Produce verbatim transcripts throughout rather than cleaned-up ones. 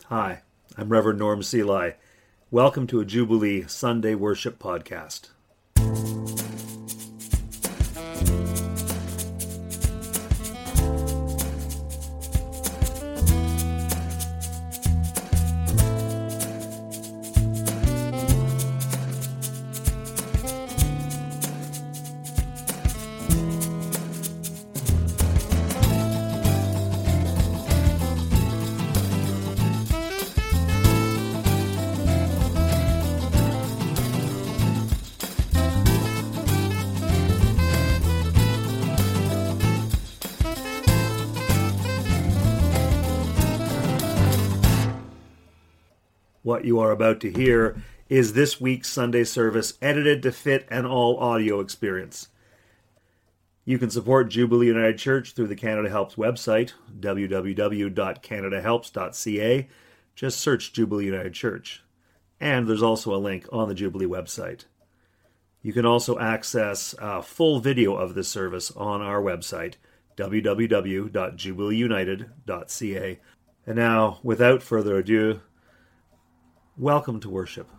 Hi, I'm Reverend Norm Seelye. Welcome to a Jubilee Sunday Worship Podcast. What you are about to hear is this week's Sunday service edited to fit an all-audio experience. You can support Jubilee United Church through the Canada Helps website, w w w dot canada helps dot c a. Just search Jubilee United Church. And there's also a link on the Jubilee website. You can also access a full video of this service on our website, w w w dot jubilee united dot c a. And now, without further ado, welcome to worship.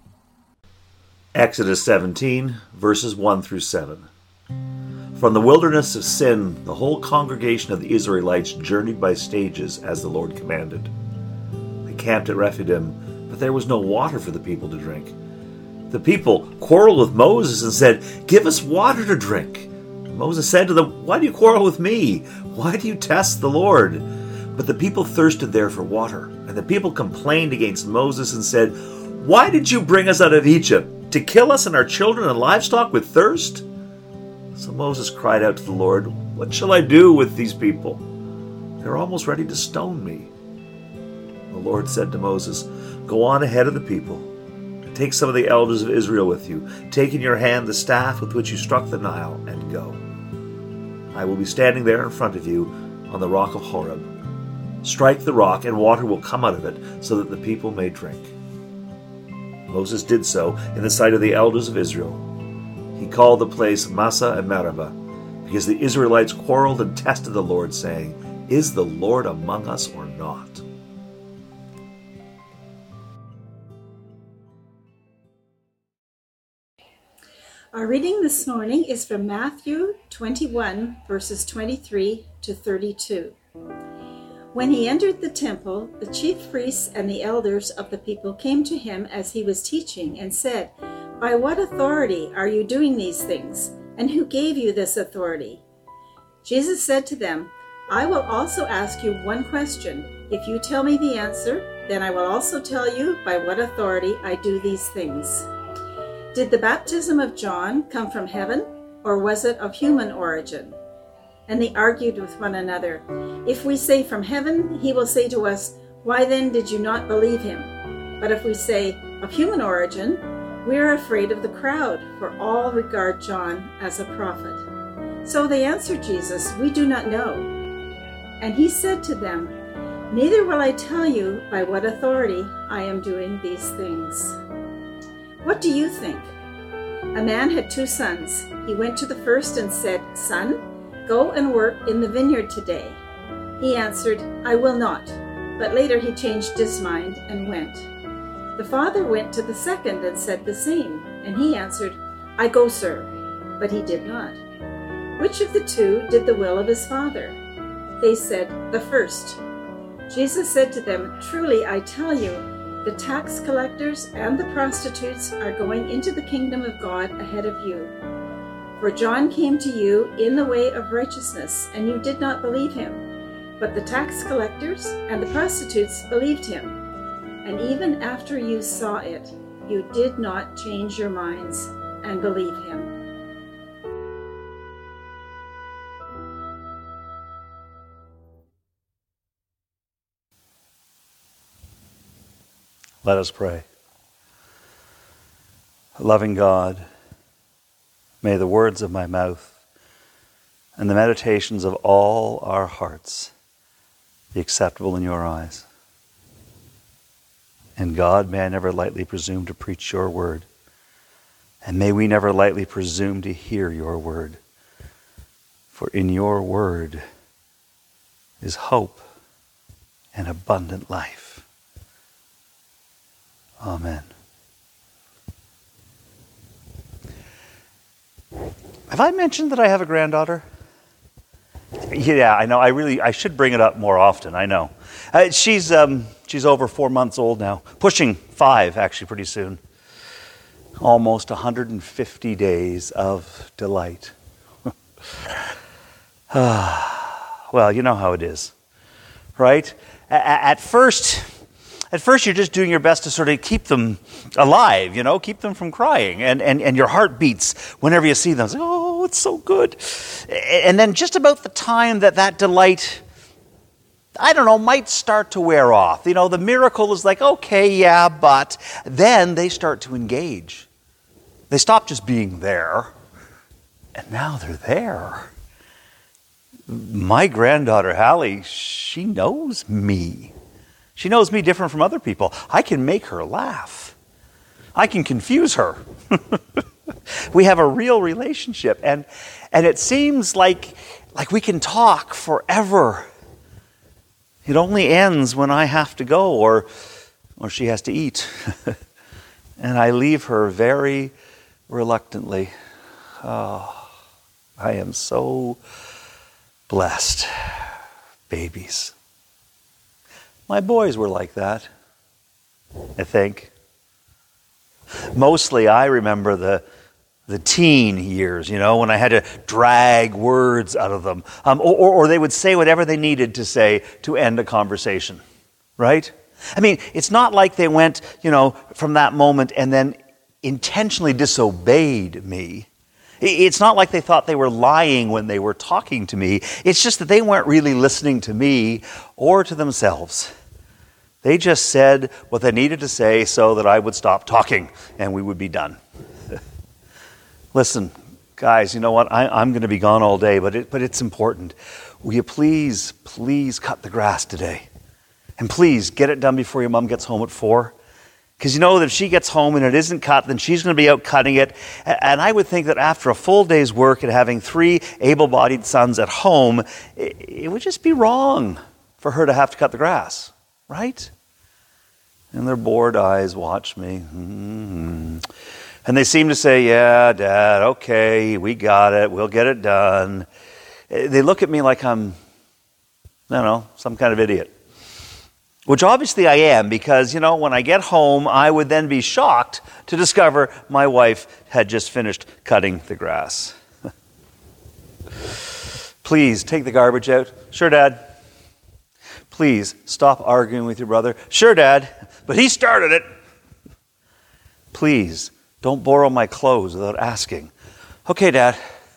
Exodus seventeen, verses one through seven. From the wilderness of Sin, the whole congregation of the Israelites journeyed by stages as the Lord commanded. They camped at Rephidim, but there was no water for the people to drink. The people quarreled with Moses and said, "Give us water to drink." Moses said to them, "Why do you quarrel with me? Why do you test the Lord?" But the people thirsted there for water, and the people complained against Moses and said, "Why did you bring us out of Egypt? To kill us and our children and livestock with thirst?" So Moses cried out to the Lord, "What shall I do with these people? They're almost ready to stone me." The Lord said to Moses, "Go on ahead of the people, and take some of the elders of Israel with you. Take in your hand the staff with which you struck the Nile, and go. I will be standing there in front of you on the rock of Horeb. Strike the rock, and water will come out of it, so that the people may drink." Moses did so in the sight of the elders of Israel. He called the place Massah and Meribah, because the Israelites quarreled and tested the Lord, saying, "Is the Lord among us or not?" Our reading this morning is from Matthew twenty-one, verses twenty-three to thirty-two. When he entered the temple, the chief priests and the elders of the people came to him as he was teaching and said, "By what authority are you doing these things? And who gave you this authority?" Jesus said to them, "I will also ask you one question. If you tell me the answer, then I will also tell you by what authority I do these things. Did the baptism of John come from heaven, or was it of human origin?" And they argued with one another. "If we say from heaven, he will say to us, 'Why then did you not believe him?' But if we say of human origin, we are afraid of the crowd, for all regard John as a prophet." So they answered Jesus, "We do not know." And he said to them, "Neither will I tell you by what authority I am doing these things. What do you think? A man had two sons. He went to the first and said, 'Son, go and work in the vineyard today.' He answered, 'I will not.' But later he changed his mind and went. The father went to the second and said the same. And he answered, 'I go, sir.' But he did not. Which of the two did the will of his father?" They said, "The first." Jesus said to them, "Truly I tell you, the tax collectors and the prostitutes are going into the kingdom of God ahead of you. For John came to you in the way of righteousness, and you did not believe him. But the tax collectors and the prostitutes believed him. And even after you saw it, you did not change your minds and believe him." Let us pray. Loving God, may the words of my mouth and the meditations of all our hearts be acceptable in your eyes. And God, may I never lightly presume to preach your word, and may we never lightly presume to hear your word. For in your word is hope and abundant life. Amen. Have I mentioned that I have a granddaughter? Yeah, I know. I really, I should bring it up more often. I know. Uh, she's um, she's over four months old now, pushing five actually pretty soon. Almost one hundred fifty days of delight. Well, you know how it is, right? At first, at first you're just doing your best to sort of keep them alive, you know, keep them from crying, and and and your heart beats whenever you see them. It's like, oh, it's so good. And then just about the time that that delight, I don't know, might start to wear off. You know, the miracle is like, okay, yeah, but then they start to engage. They stop just being there, and now they're there. My granddaughter, Hallie, she knows me. She knows me different from other people. I can make her laugh. I can confuse her. We have a real relationship, and and it seems like like we can talk forever. It only ends when I have to go or or she has to eat. And I leave her very reluctantly. Oh, I am so blessed. Babies. My boys were like that, I think. Mostly I remember the the teen years, you know, when I had to drag words out of them. Um, or, or they would say whatever they needed to say to end a conversation, right? I mean, it's not like they went, you know, from that moment and then intentionally disobeyed me. It's not like they thought they were lying when they were talking to me. It's just that they weren't really listening to me or to themselves. They just said what they needed to say so that I would stop talking and we would be done. Listen, guys, you know what? I, I'm going to be gone all day, but it, but it's important. Will you please, please cut the grass today? And please get it done before your mom gets home at four. Because you know that if she gets home and it isn't cut, then she's going to be out cutting it. And I would think that after a full day's work and having three able-bodied sons at home, it, it would just be wrong for her to have to cut the grass, right? And their bored eyes watch me. Mm-hmm. And they seem to say, yeah, Dad, okay, we got it. We'll get it done. They look at me like I'm, I don't know, some kind of idiot. Which obviously I am, because, you know, when I get home, I would then be shocked to discover my wife had just finished cutting the grass. Please, take the garbage out. Sure, Dad. Please, stop arguing with your brother. Sure, Dad, but he started it. Please, don't borrow my clothes without asking. Okay, Dad.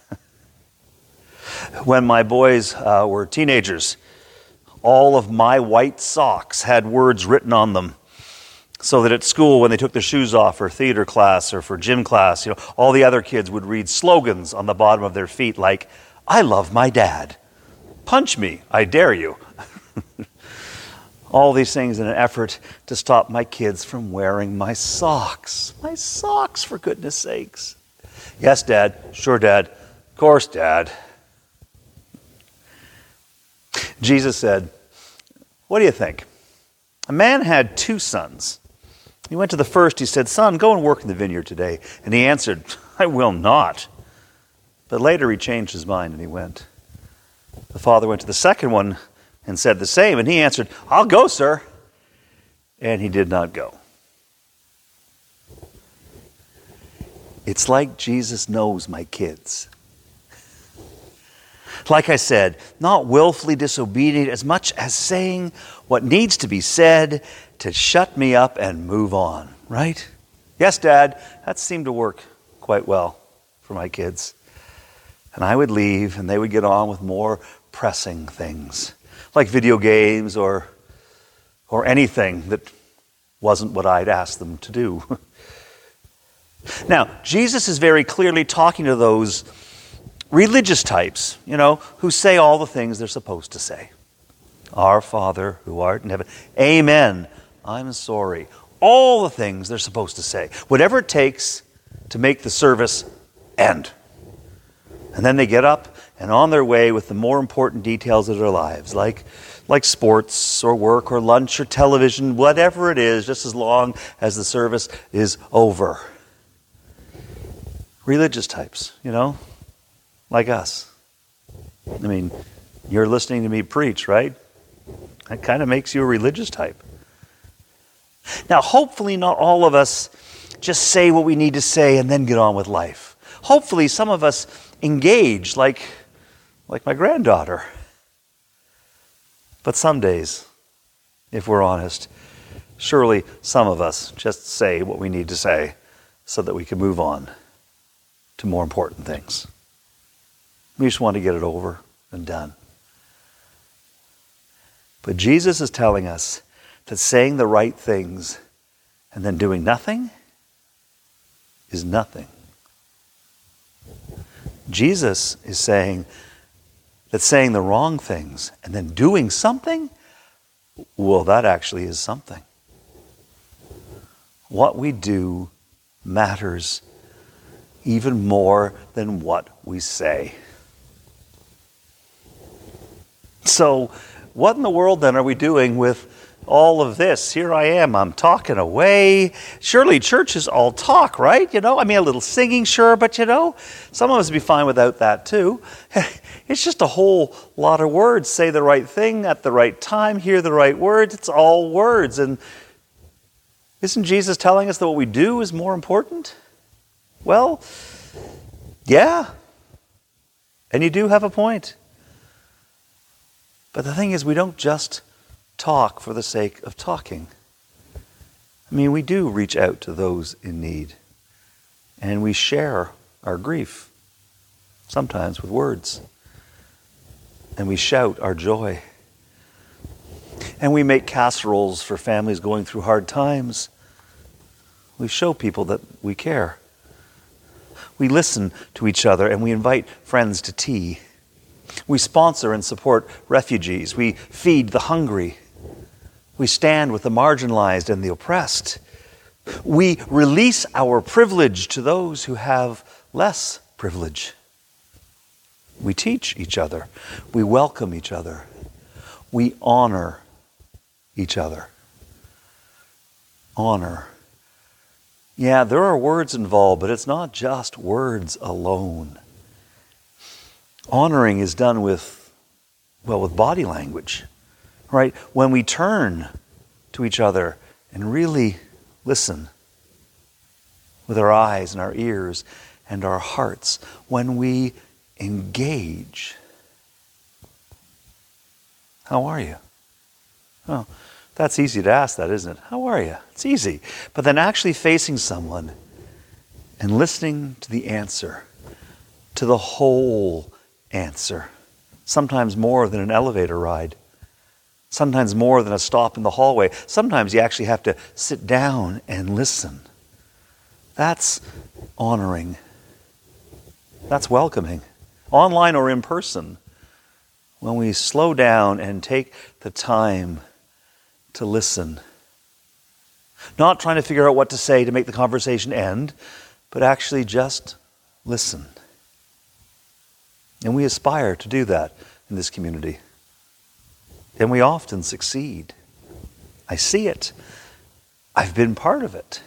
When my boys uh, were teenagers, all of my white socks had words written on them, so that at school, when they took their shoes off for theater class or for gym class, you know, all the other kids would read slogans on the bottom of their feet like, I love my dad. Punch me, I dare you. All these things in an effort to stop my kids from wearing my socks. My socks, for goodness sakes. Yes, Dad. Sure, Dad. Of course, Dad. Jesus said, what do you think? A man had two sons. He went to the first. He said, son, go and work in the vineyard today. And he answered, I will not. But later he changed his mind and he went. The father went to the second one and said the same. And he answered, I'll go, sir. And he did not go. It's like Jesus knows my kids. Like I said, not willfully disobedient as much as saying what needs to be said to shut me up and move on, right? Yes, Dad, that seemed to work quite well for my kids. And I would leave and they would get on with more pressing things, like video games or or anything that wasn't what I'd asked them to do. Now, Jesus is very clearly talking to those religious types, you know, who say all the things they're supposed to say. Our Father who art in heaven. Amen. I'm sorry. All the things they're supposed to say. Whatever it takes to make the service end. And then they get up and on their way with the more important details of their lives, like like sports or work or lunch or television, whatever it is, just as long as the service is over. Religious types, you know, like us. I mean, you're listening to me preach, right? That kind of makes you a religious type. Now, hopefully not all of us just say what we need to say and then get on with life. Hopefully some of us engage like, like my granddaughter. But some days, if we're honest, surely some of us just say what we need to say so that we can move on to more important things. We just want to get it over and done. But Jesus is telling us that saying the right things and then doing nothing is nothing. Jesus is saying that saying the wrong things and then doing something, well, that actually is something. What we do matters even more than what we say. So, what in the world then are we doing with all of this? Here I am, I'm talking away. Surely church is all talk, right? You know, I mean, a little singing, sure, but you know, some of us would be fine without that too. It's just a whole lot of words. Say the right thing at the right time, hear the right words. It's all words. And isn't Jesus telling us that what we do is more important? Well, yeah. And you do have a point. But the thing is, we don't just talk for the sake of talking. I mean, we do reach out to those in need. And we share our grief, sometimes with words. And we shout our joy. And we make casseroles for families going through hard times. We show people that we care. We listen to each other and we invite friends to tea. We sponsor and support refugees. We feed the hungry. We stand with the marginalized and the oppressed. We release our privilege to those who have less privilege. We teach each other. We welcome each other. We honor each other. Honor. Yeah, there are words involved, but it's not just words alone. Honoring is done with, well, with body language, right? When we turn to each other and really listen with our eyes and our ears and our hearts, when we engage. How are you? Oh, that's easy to ask that, isn't it? How are you? It's easy. But then actually facing someone and listening to the answer, to the whole answer, sometimes more than an elevator ride, sometimes more than a stop in the hallway. Sometimes you actually have to sit down and listen. That's honoring. That's welcoming, online or in person. When we slow down and take the time to listen, not trying to figure out what to say to make the conversation end, but actually just listen. And we aspire to do that in this community. And we often succeed. I see it. I've been part of it.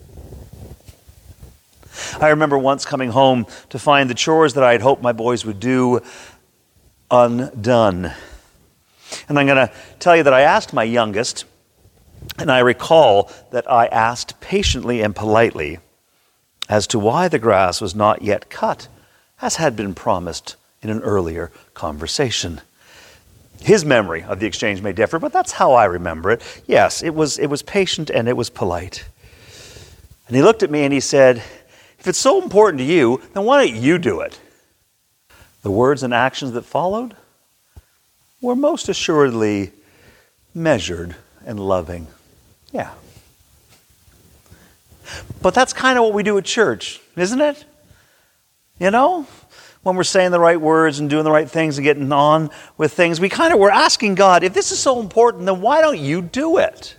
I remember once coming home to find the chores that I had hoped my boys would do undone. And I'm going to tell you that I asked my youngest, and I recall that I asked patiently and politely as to why the grass was not yet cut, as had been promised in an earlier conversation. His memory of the exchange may differ, but that's how I remember it. Yes, it was it was patient and it was polite. And he looked at me and he said, "If it's so important to you, then why don't you do it?" The words and actions that followed were most assuredly measured and loving. Yeah. But that's kind of what we do at church, isn't it? You know? When we're saying the right words and doing the right things and getting on with things, we kind of, we're asking God, if this is so important, then why don't you do it?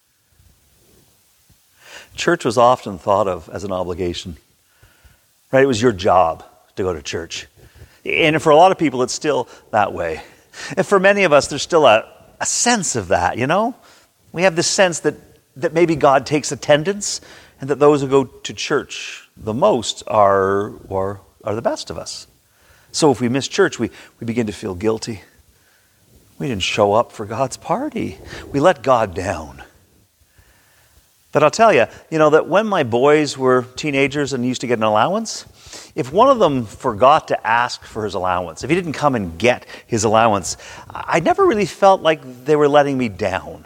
Church was often thought of as an obligation, right? It was your job to go to church. And for a lot of people, it's still that way. And for many of us, there's still a, a sense of that, you know? We have this sense that, that maybe God takes attendance and that those who go to church the most are, are, are the best of us. So if we miss church, we, we begin to feel guilty. We didn't show up for God's party. We let God down. But I'll tell you, you know, that when my boys were teenagers and used to get an allowance, if one of them forgot to ask for his allowance, if he didn't come and get his allowance, I never really felt like they were letting me down.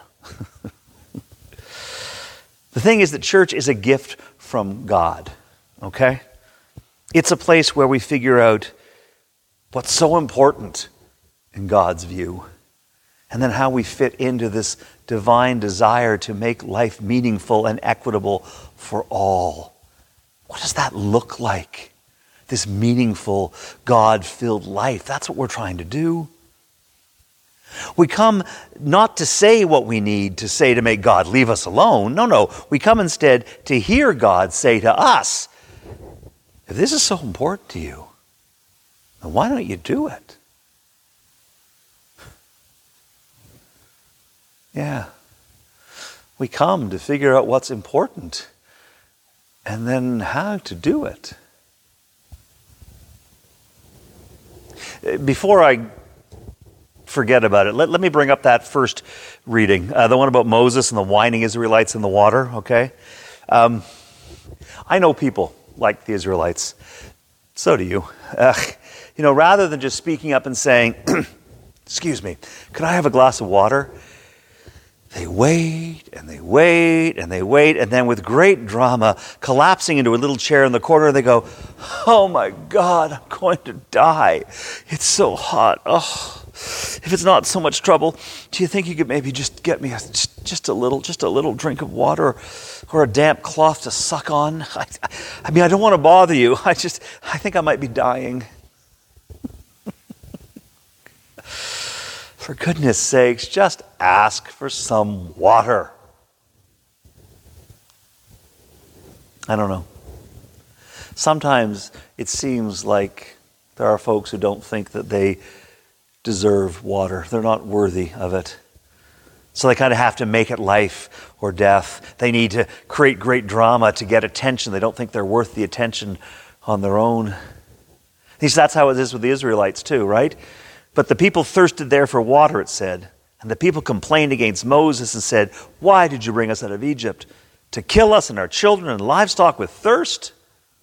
The thing is that church is a gift from God, okay? It's a place where we figure out what's so important in God's view, and then how we fit into this divine desire to make life meaningful and equitable for all. What does that look like? This meaningful, God-filled life. That's what we're trying to do. We come not to say what we need to say to make God leave us alone. No, no. We come instead to hear God say to us, if this is so important to you, then why don't you do it? Yeah. We come to figure out what's important and then how to do it. Before I forget about it, let, let me bring up that first reading, uh, the one about Moses and the whining Israelites in the water, okay? Um, I know people like the Israelites. So do you. Uh, you know, rather than just speaking up and saying, excuse me, could I have a glass of water? They wait and they wait and they wait, and then with great drama, collapsing into a little chair in the corner, they go, oh my God, I'm going to die. It's so hot. Oh, if it's not so much trouble, do you think you could maybe just get me a, just, just a little, just a little drink of water or a damp cloth to suck on? I, I mean, I don't want to bother you. I just, I think I might be dying. For goodness sakes, just ask for some water. I don't know. Sometimes it seems like there are folks who don't think that they deserve water. They're not worthy of it. So they kind of have to make it life or death. They need to create great drama to get attention. They don't think they're worth the attention on their own. At least that's how it is with the Israelites too, right? But the people thirsted there for water, it said. And the people complained against Moses and said, why did you bring us out of Egypt? To kill us and our children and livestock with thirst?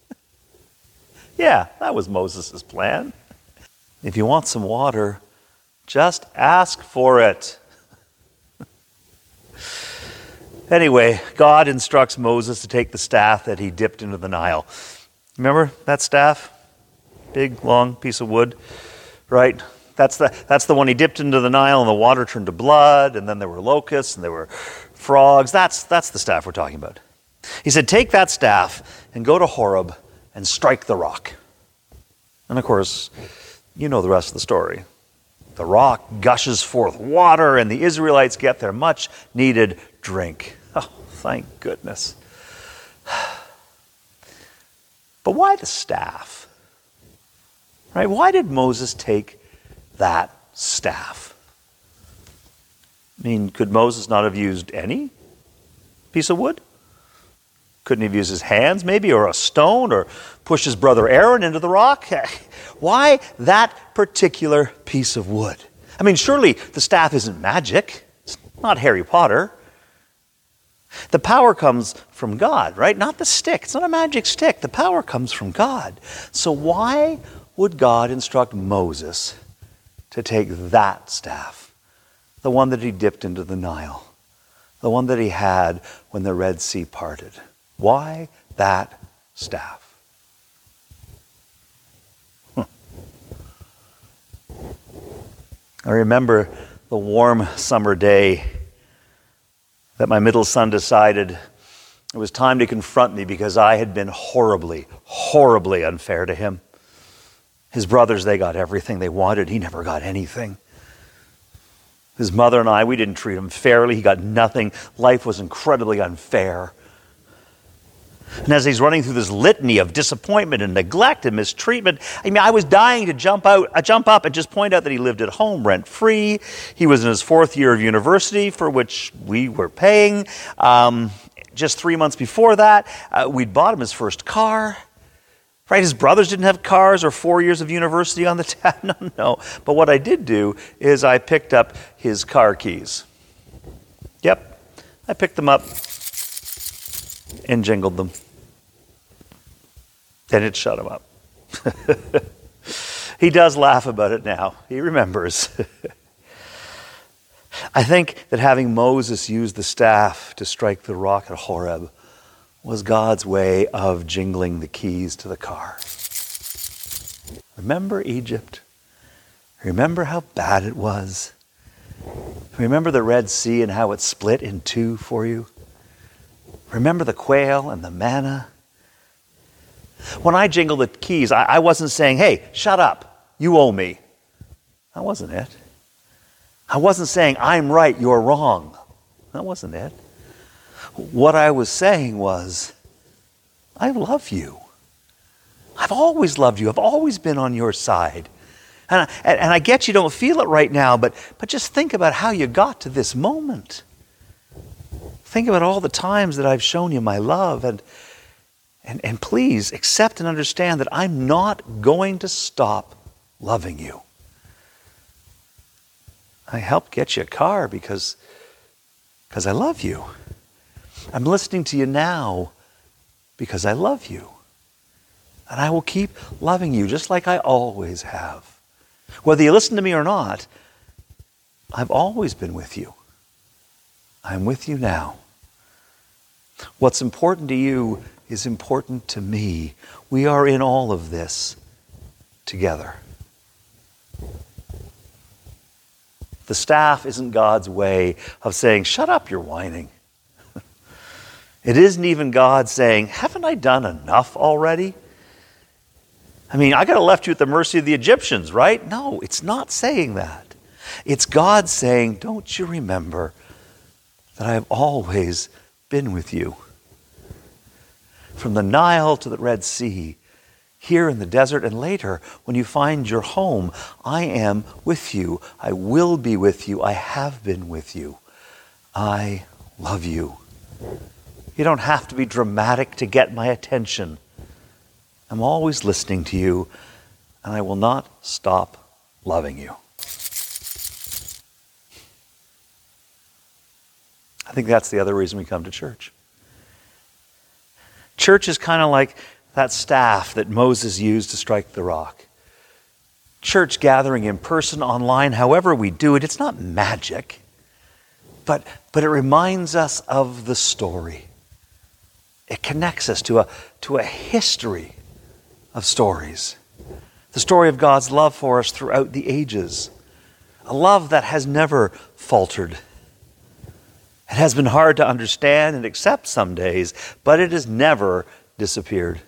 Yeah, that was Moses' plan. If you want some water, just ask for it. Anyway, God instructs Moses to take the staff that he dipped into the Nile. Remember that staff? Big, long piece of wood, right? That's the, that's the one he dipped into the Nile and the water turned to blood, and then there were locusts and there were frogs. That's, that's the staff we're talking about. He said, take that staff and go to Horeb and strike the rock. And of course, you know the rest of the story. The rock gushes forth water and the Israelites get their much needed drink. Oh, thank goodness. But why the staff? Right? Why did Moses take that staff? I mean, could Moses not have used any piece of wood? Couldn't he have used his hands maybe, or a stone, or push his brother Aaron into the rock? Why that particular piece of wood? I mean, surely the staff isn't magic. It's not Harry Potter. The power comes from God, right? Not the stick. It's not a magic stick. The power comes from God. So why would God instruct Moses to take that staff, the one that he dipped into the Nile, the one that he had when the Red Sea parted? Why that staff? Huh. I remember the warm summer day that my middle son decided it was time to confront me because I had been horribly, horribly unfair to him. His brothers, they got everything they wanted. He never got anything. His mother and I, we didn't treat him fairly. He got nothing. Life was incredibly unfair. And as he's running through this litany of disappointment and neglect and mistreatment, I mean, I was dying to jump out, uh, jump up and just point out that he lived at home rent-free. He was in his fourth year of university, for which we were paying. Um, just three months before that, uh, we'd bought him his first car. Right? His brothers didn't have cars or four years of university on the tab. No, no. But what I did do is I picked up his car keys. Yep. I picked them up and jingled them. Then it shut him up. He does laugh about it now. He remembers. I think that having Moses use the staff to strike the rock at Horeb was God's way of jingling the keys to the car. Remember Egypt? Remember how bad it was? Remember the Red Sea and how it split in two for you? Remember the quail and the manna? When I jingled the keys, I, I wasn't saying, hey, shut up, you owe me. That wasn't it. I wasn't saying, I'm right, you're wrong. That wasn't it. What I was saying was, I love you. I've always loved you. I've always been on your side. And I, and I get you don't feel it right now, but, but just think about how you got to this moment. Think about all the times that I've shown you my love, and, and, and please accept and understand that I'm not going to stop loving you. I helped get you a car because, because I love you. I'm listening to you now because I love you. And I will keep loving you just like I always have. Whether you listen to me or not, I've always been with you. I'm with you now. What's important to you is important to me. We are in all of this together. The staff isn't God's way of saying, shut up, you're whining. It isn't even God saying, haven't I done enough already? I mean, I could have left you at the mercy of the Egyptians, right? No, it's not saying that. It's God saying, don't you remember that I have always been with you? From the Nile to the Red Sea, here in the desert, and later when you find your home, I am with you. I will be with you. I have been with you. I love you. You don't have to be dramatic to get my attention. I'm always listening to you, and I will not stop loving you. I think that's the other reason we come to church. Church is kind of like that staff that Moses used to strike the rock. Church gathering in person, online, however we do it, it's not magic, but, but it reminds us of the story. It connects us to a, to a history of stories. The story of God's love for us throughout the ages. A love that has never faltered. It has been hard to understand and accept some days, but it has never disappeared.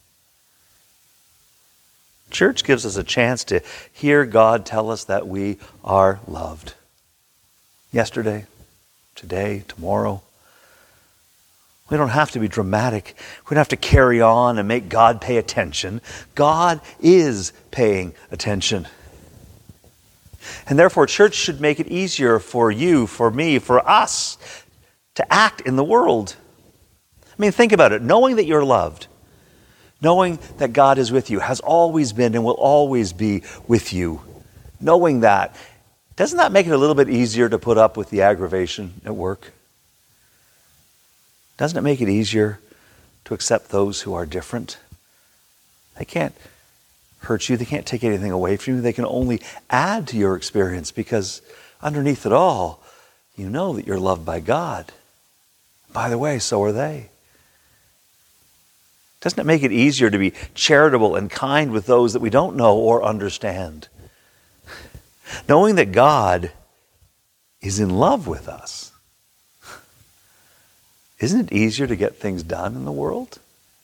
Church gives us a chance to hear God tell us that we are loved. Yesterday, today, tomorrow. We don't have to be dramatic. We don't have to carry on and make God pay attention. God is paying attention. And therefore, church should make it easier for you, for me, for us to act in the world. I mean, think about it. Knowing that you're loved, knowing that God is with you, has always been and will always be with you. Knowing that, doesn't that make it a little bit easier to put up with the aggravation at work? Doesn't it make it easier to accept those who are different? They can't hurt you. They can't take anything away from you. They can only add to your experience, because underneath it all, you know that you're loved by God. By the way, so are they. Doesn't it make it easier to be charitable and kind with those that we don't know or understand? Knowing that God is in love with us. Isn't it easier to get things done in the world?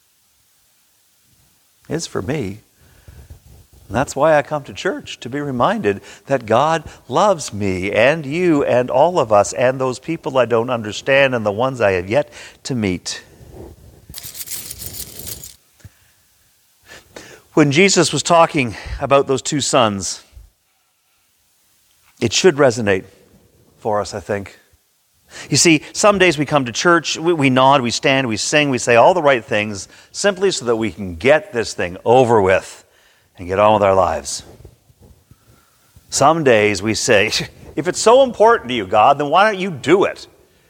It is for me. And that's why I come to church, to be reminded that God loves me and you and all of us and those people I don't understand and the ones I have yet to meet. When Jesus was talking about those two sons, it should resonate for us, I think. You see, some days we come to church, we, we nod, we stand, we sing, we say all the right things simply so that we can get this thing over with and get on with our lives. Some days we say, if it's so important to you, God, then why don't you do it?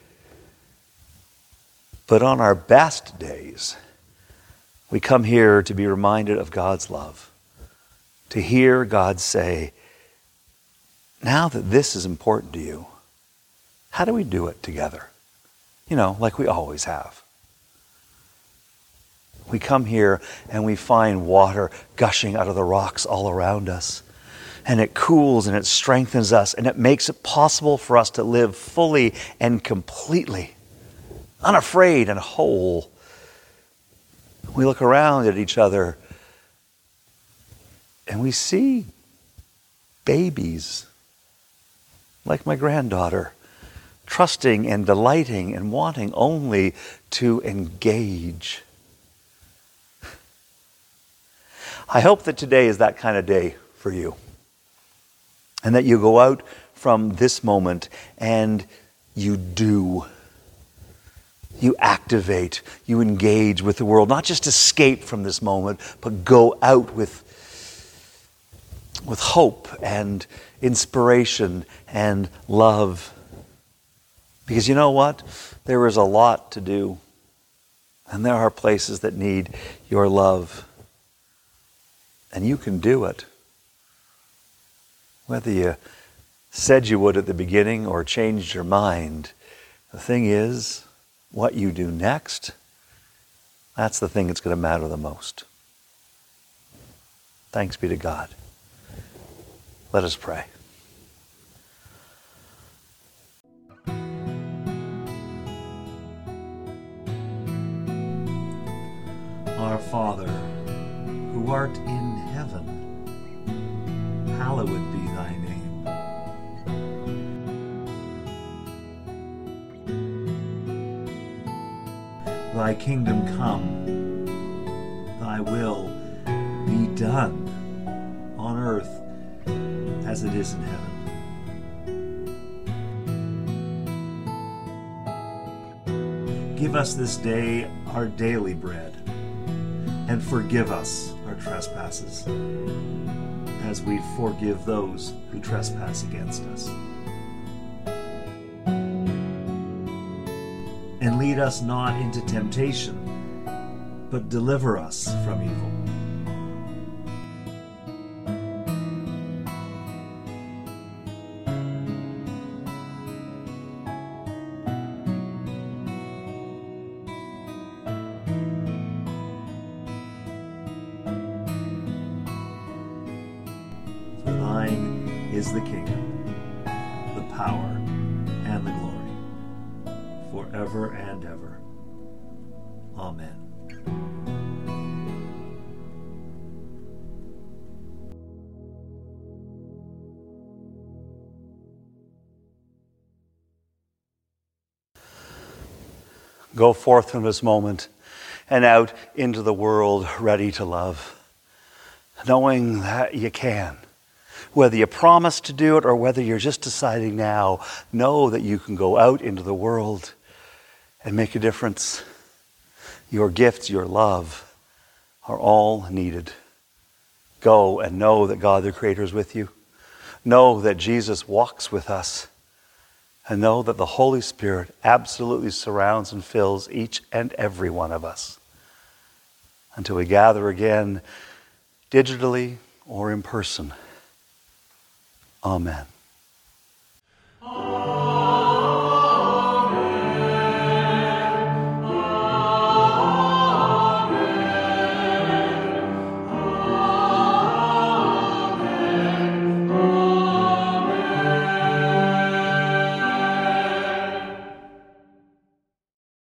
But on our best days, we come here to be reminded of God's love, to hear God say, now that this is important to you, how do we do it together? You know, like we always have. We come here and we find water gushing out of the rocks all around us. And it cools and it strengthens us and it makes it possible for us to live fully and completely, unafraid and whole. We look around at each other and we see babies like my granddaughter, trusting and delighting and wanting only to engage. I hope that today is that kind of day for you. And that you go out from this moment and you do. You activate, you engage with the world. Not just escape from this moment, but go out with, with hope and inspiration and love. Because you know what? There is a lot to do. And there are places that need your love. And you can do it. Whether you said you would at the beginning or changed your mind, the thing is, what you do next, that's the thing that's going to matter the most. Thanks be to God. Let us pray. Our Father, who art in heaven, hallowed be thy name. Thy kingdom come, thy will be done on earth as it is in heaven. Give us this day our daily bread, and forgive us our trespasses, as we forgive those who trespass against us. And lead us not into temptation, but deliver us from evil. For thine is the kingdom, the power, and the glory, forever and ever. Amen. Go forth from this moment and out into the world ready to love, knowing that you can. Whether you promise to do it or whether you're just deciding now, know that you can go out into the world and make a difference. Your gifts, your love are all needed. Go and know that God the Creator is with you. Know that Jesus walks with us. And know that the Holy Spirit absolutely surrounds and fills each and every one of us. Until we gather again, digitally or in person. Amen.